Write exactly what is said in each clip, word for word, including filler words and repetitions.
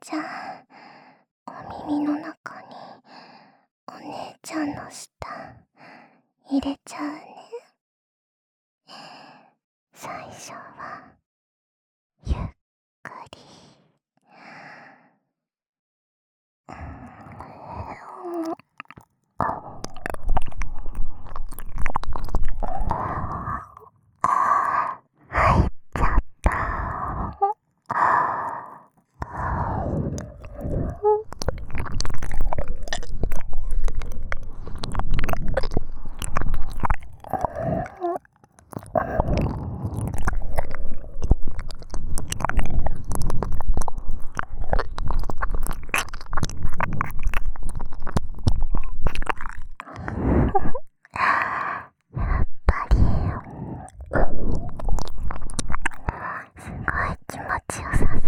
じゃん、お耳の中にお姉ちゃんの舌入れちゃうね。最初はゆっくり、入っちゃった。気持ちよさそう。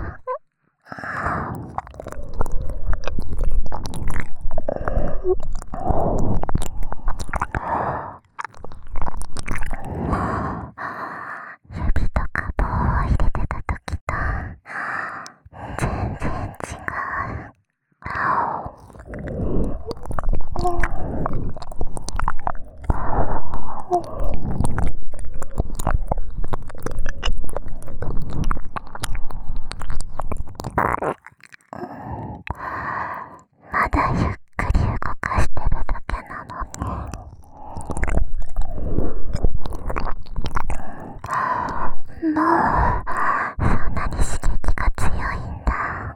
指とか棒を入れてた時と全然違う。まだゆっくり動かしてるだけなのに、もうそんなに刺激が強いんだ。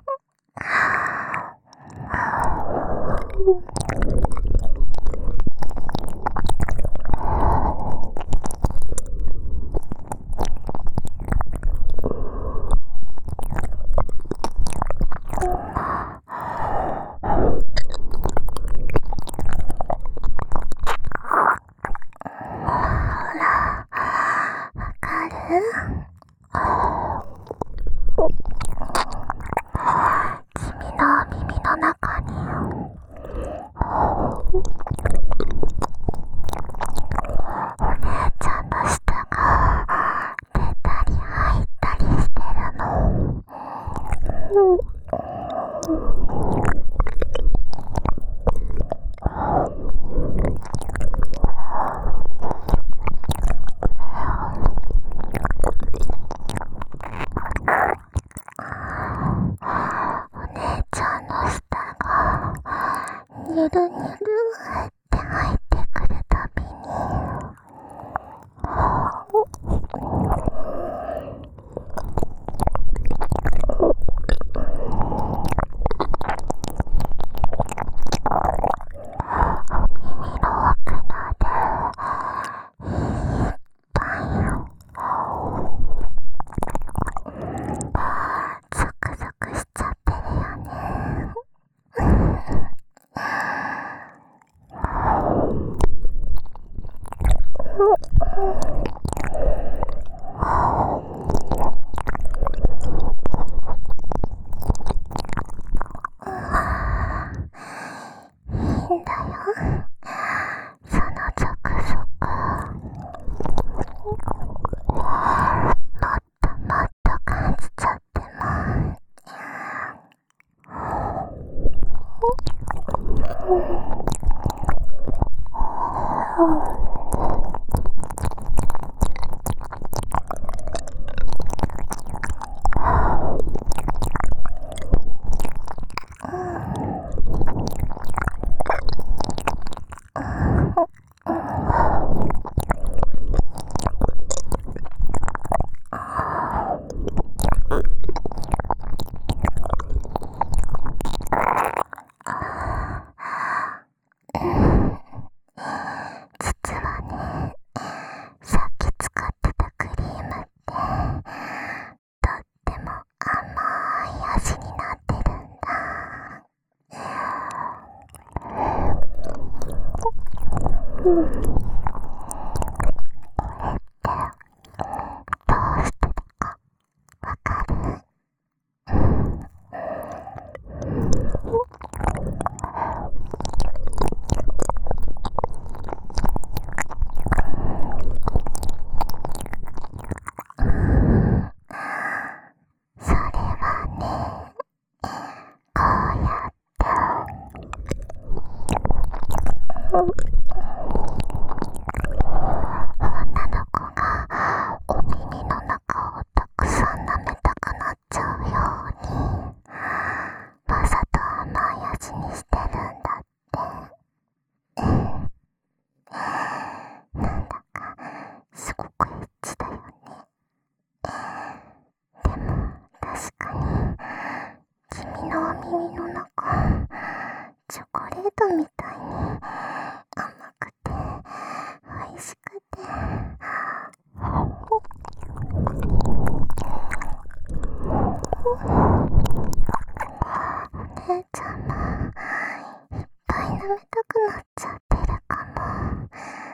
君の耳の中にお姉ちゃんの舌が出たり入ったりしてるの。ニュルニュルって入ってくるたびに、耳の奥までいっぱいゾクゾクしちゃってるよね。いいんだよ、そのゾクゾク。もっともっと感じちゃっても。実はね、さっき使ってたクリームってとっても甘い味になってるんだ。これってどうしてだかわかる？それはね、 女の子がお耳の中をたくさん舐めたくなっちゃうようにわざと甘い味にしてるんだって。なんだかすごくエッチだよね。でも確かに君のお耳の中チョコレートみたいに甘くて美味しくて、お姉ちゃんもいっぱい舐めたくなっちゃってるかも。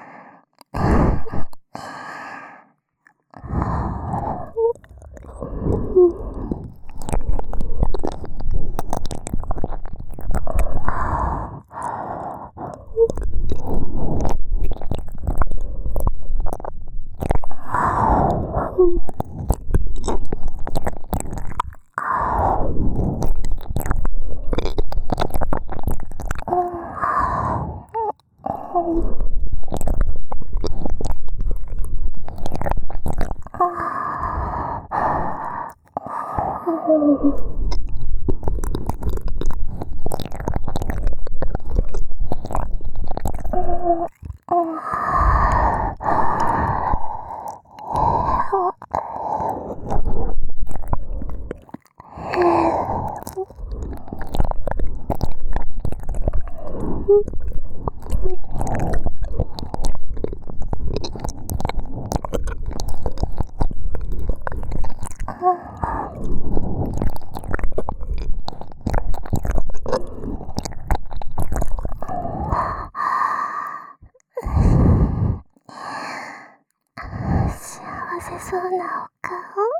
幸せそうなお顔、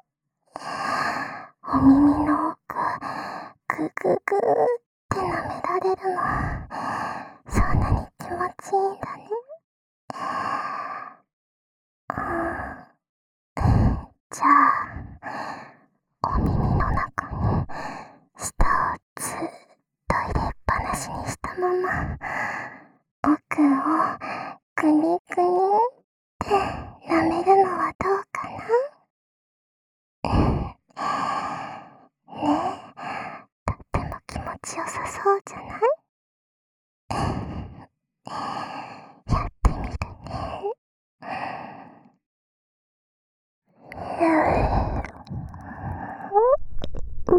お耳の奥グググって舐められるの、そんなに気持ちいいんだね。じゃあお耳の中に舌をずっと入れっぱなしにしたまま奥をグニグニって舐めるのはどうかな。ねえ、とっても気持ちよさそうじゃない？やってみるね。うん。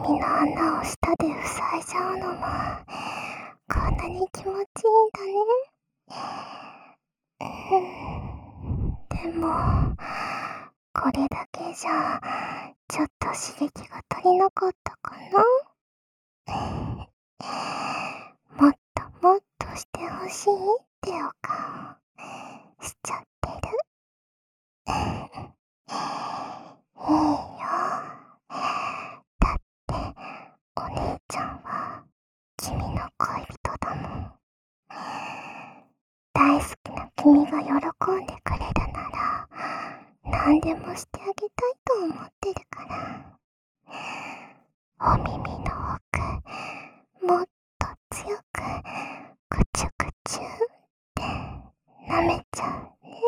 耳の穴を舌で塞いじゃうのもこんなに気持ちいいんだね。でもこれだけじゃちょっと刺激が足りなかったかな。もっともっとしてほしいって予感しちゃってる。いいよ。だってお姉ちゃんは君の恋人だもん。大好きな君が喜んでくれるなら何でもしてあげたいと思ってるから。お耳の奥もっと強くくちゅくちゅって舐めちゃうね。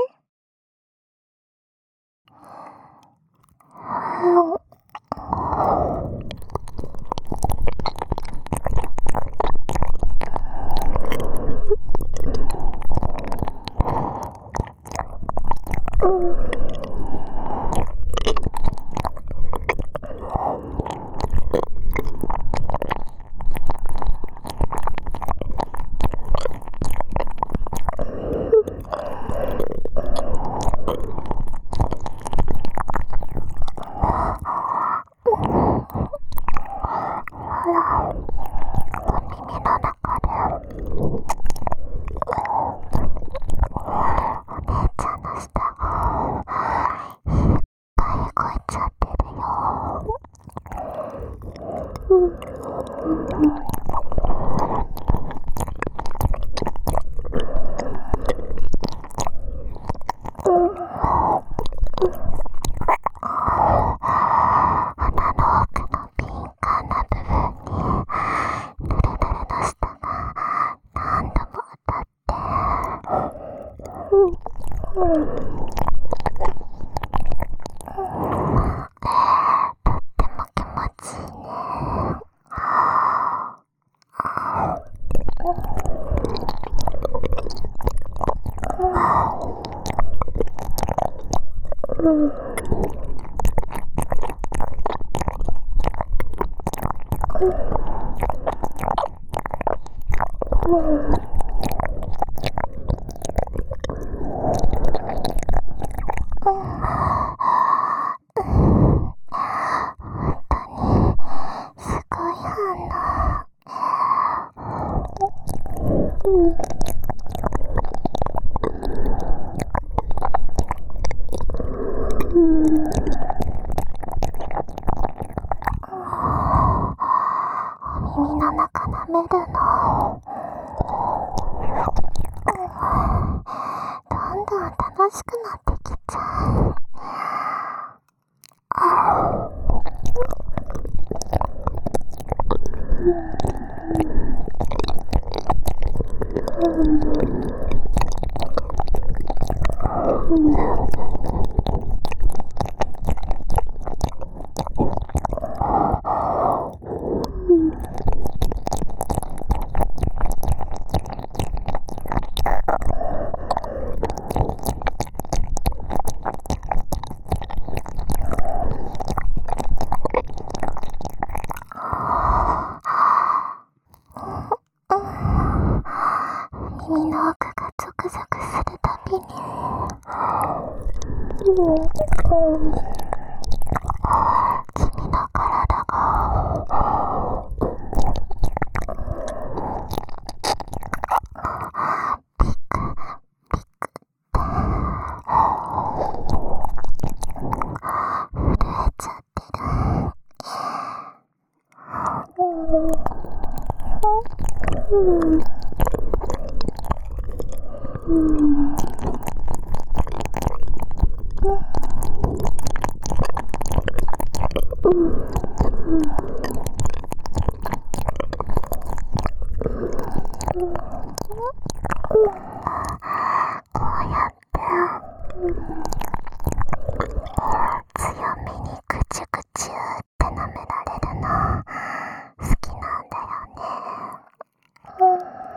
耳の中舐めるの。どんどん楽しくなってきちゃう。耳の奥がゾクゾクするたびに君の体がピクピクって震えちゃってる。うんこうやって強めにクチュクチュって舐められるの好きなんだよね。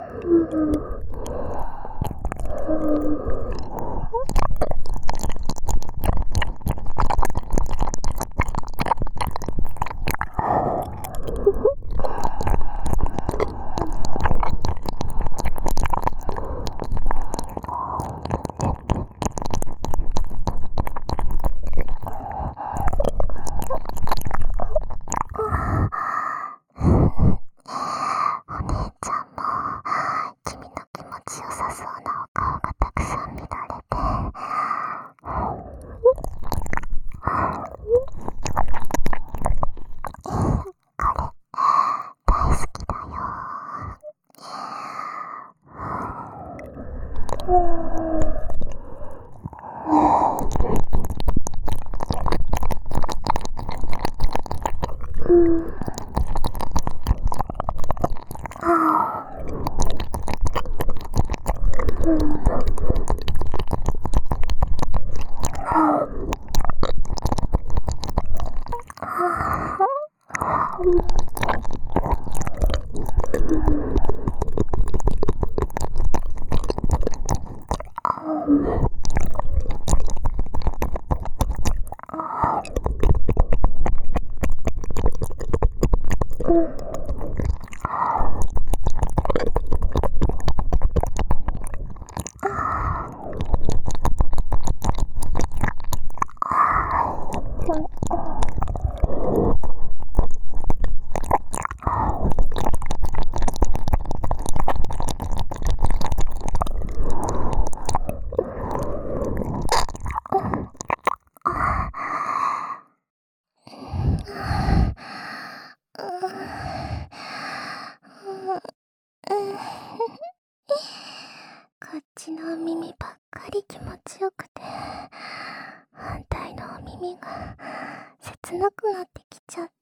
こっちのお耳ばっかり気持ちよくて、反対のお耳が切なくなってきちゃった。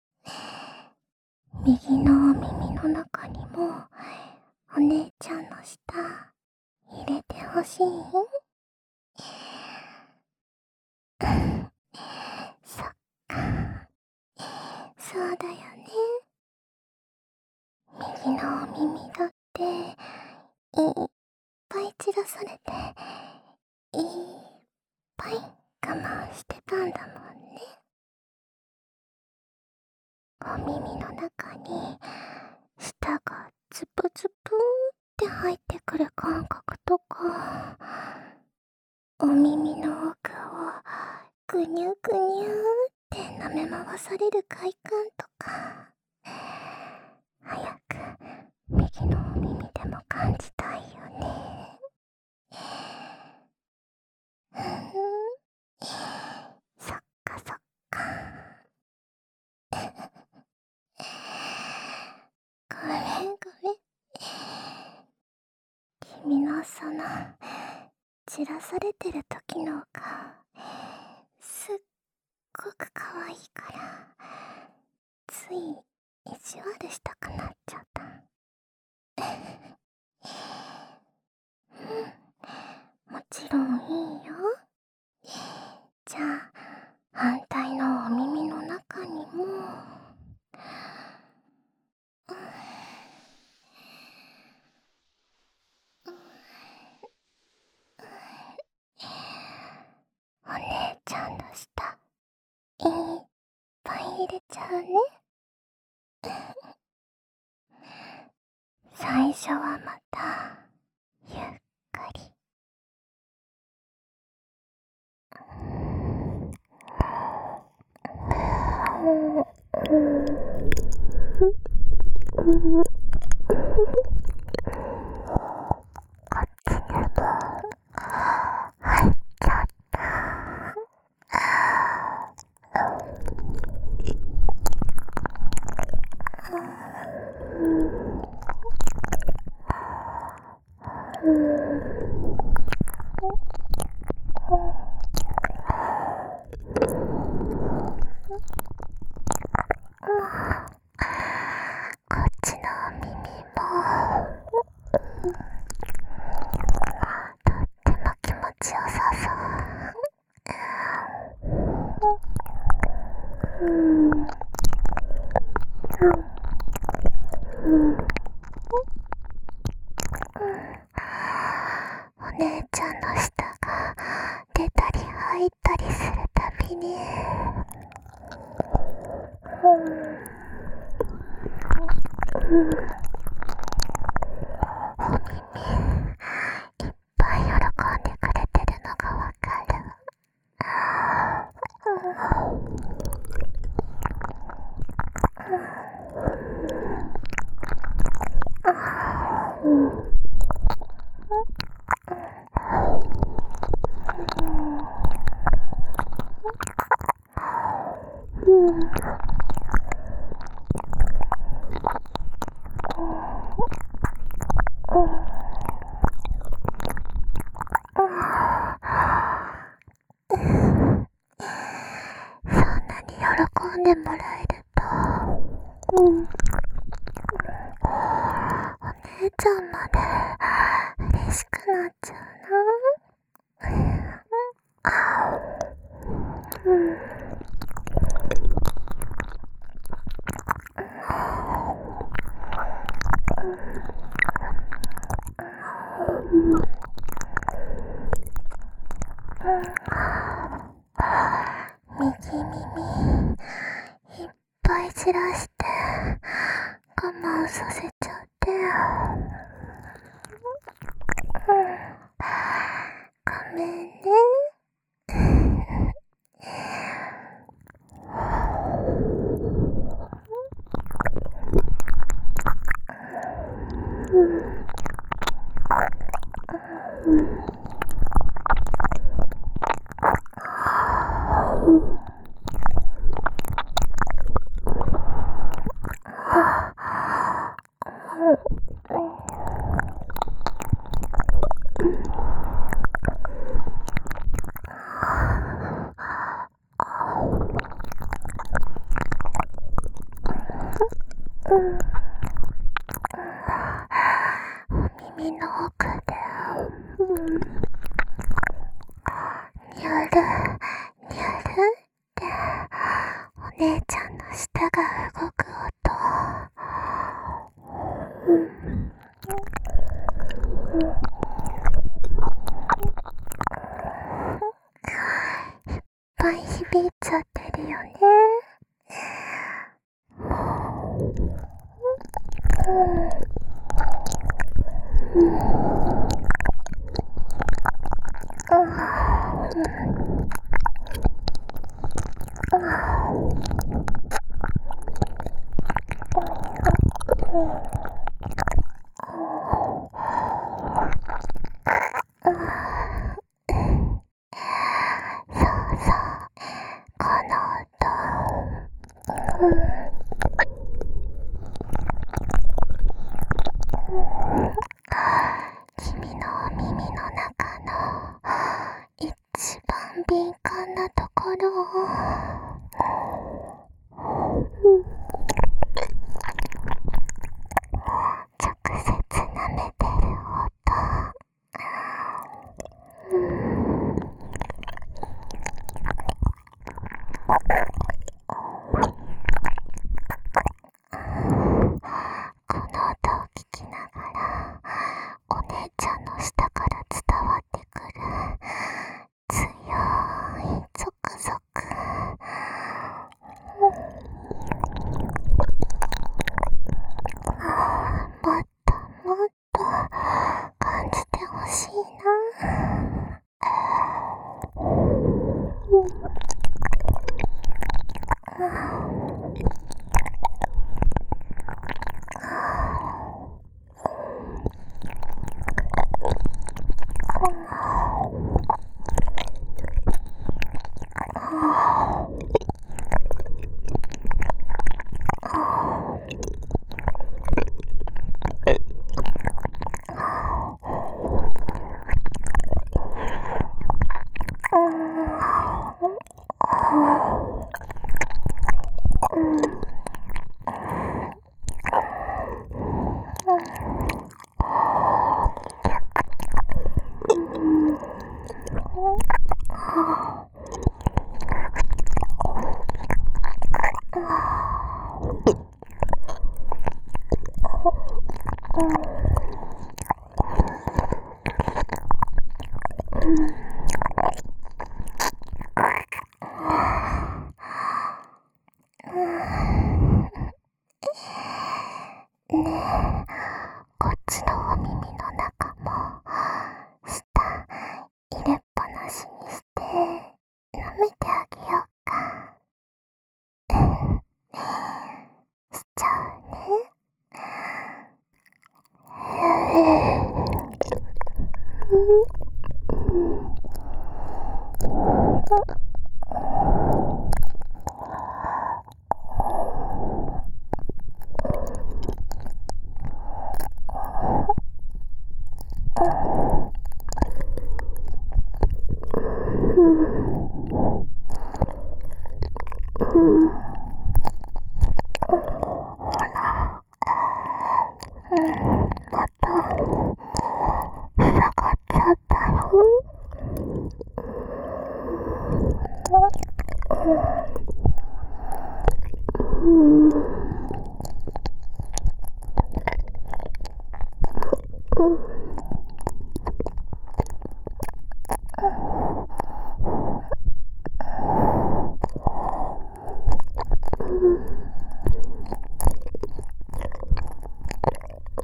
右のお耳の中にもお姉ちゃんの舌入れてほしい？そっか、そうだよね。右のお耳だっていっぱい散らされて、いっぱい我慢してたんだもんね。お耳の中に舌がズプズプって入ってくる感覚とか、お耳の奥をぐにゅぐにゅって舐め回される快感とか、早く右のお耳でも感じたいよね。ふん、そっかそっか。ごめんごめん。君のその散らされてる時の顔、すっごく可愛いから、つい意地悪したくなっちゃった。うん、もちろんいいよ。じゃあ反対のお耳の中にも、うんお姉ちゃんの舌いっぱい入れちゃうね。最初はまたゆっくり。こっちにも入っちゃった。こっちのお耳もとっても気持ちよさそう。お姉ちゃんの舌が出たり入ったりするたびに、お耳いっぱい喜んでくれてるのがわかる。そんなに喜んでもらえると、うん、お姉ちゃんまで嬉しくなっちゃうな。うん我慢させちゃってうんごめんね耳の奥でうんにゅるにゅるってお姉ちゃんの舌が動く音うんいっぱい響いちゃってるよねそうそうこの音君の耳の中の一番敏感なところを直接舐めてる音この音を聞きながらお姉ちゃんの舌から伝わってくる強いゾクゾクもっともっと感じてほしいなねえこっちのお耳の中も舌入れっぱなしにして舐めてあげようかしちゃうねまた下がっちゃったよ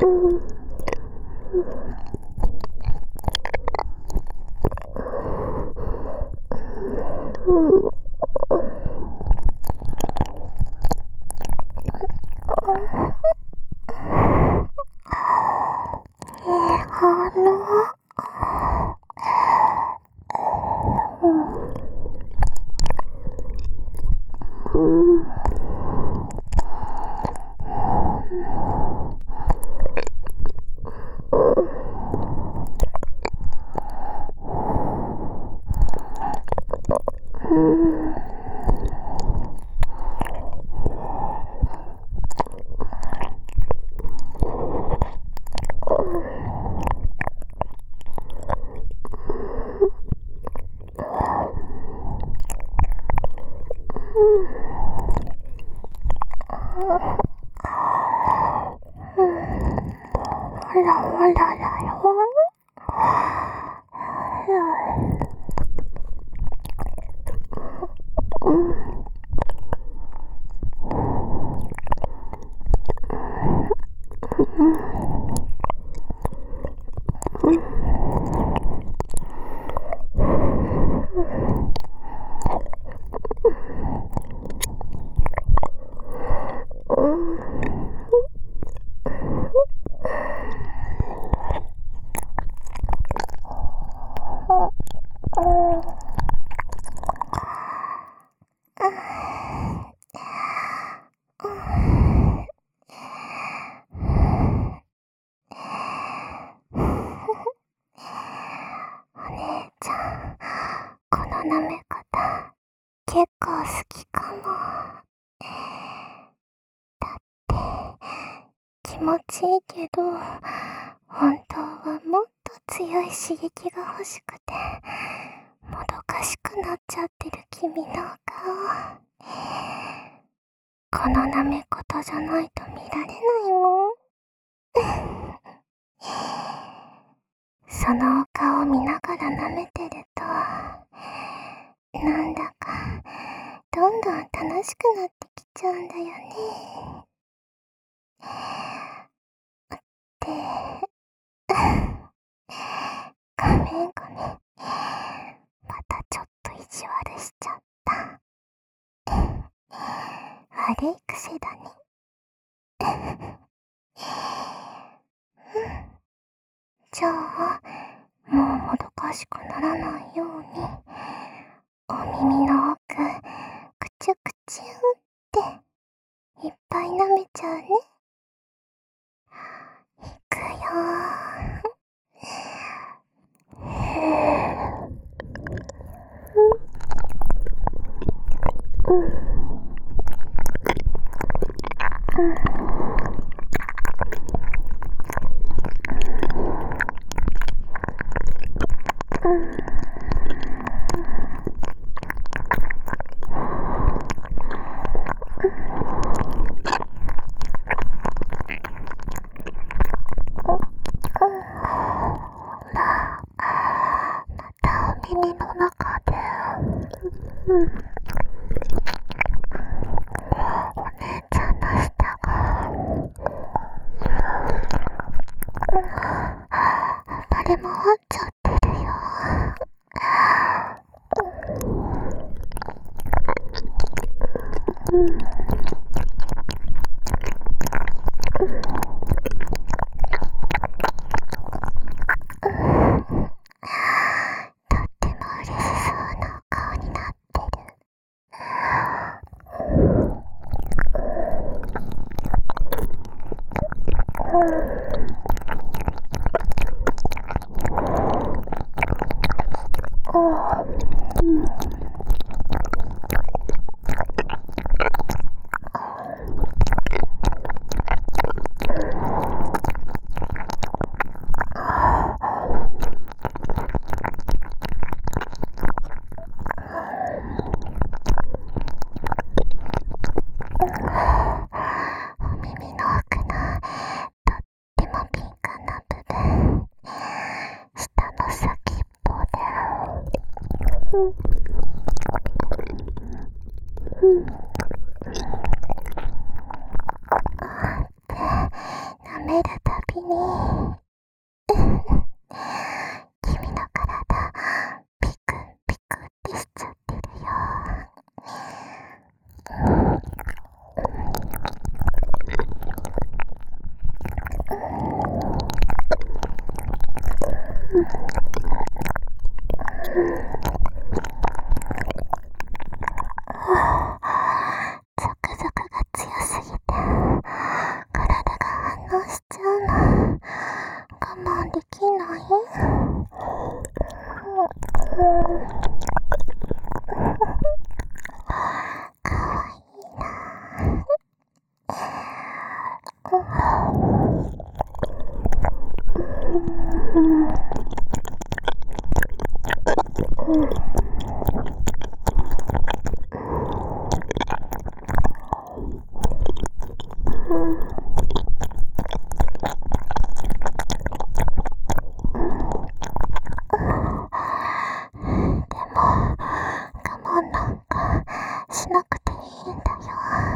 舐め方結構好きかも。だって気持ちいいけど本当はもっと強い刺激が欲しくてもどかしくなっちゃってる君の顔、この舐め方じゃないと見られないもんそのお顔を見ながら舐めてるとなんだかどんどん楽しくなってきちゃうんだよね。ってごめんごめん、またちょっと意地悪しちゃった。悪い癖だねじゃあもうもどかしくならないようにお耳の奥くちゅくちゅっていっぱい舐めちゃうね。いくよ耳の中で、うん、お姉ちゃんの舌が、うん、暴れ回っちゃってるよ。うん、お耳の奥のとっしなくていいんだよ。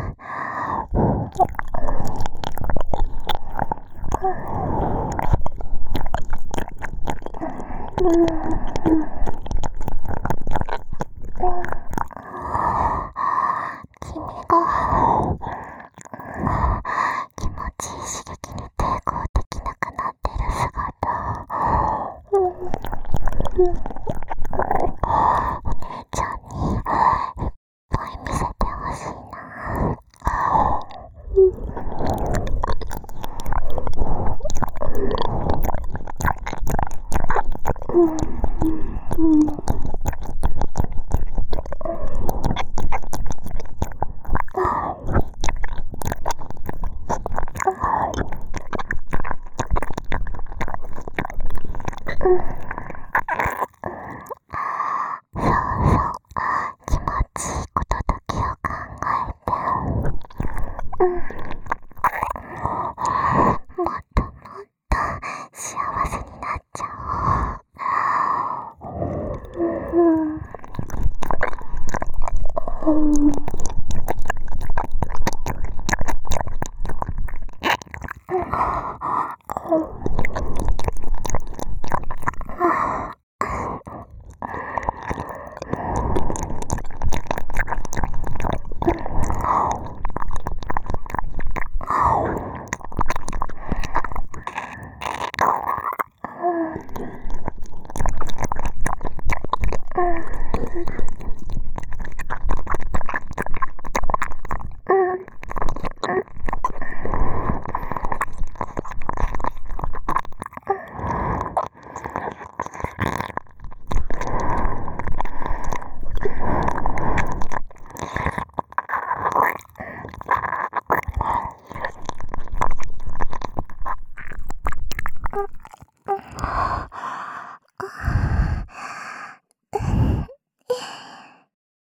君が気持ちいい刺激に抵抗できなくなってる姿、お姉ちゃんにいっぱい見せてほしいな。そうそう、気持ちいいことだけを考えて、うん、もっともっと幸せになっちゃおう。うん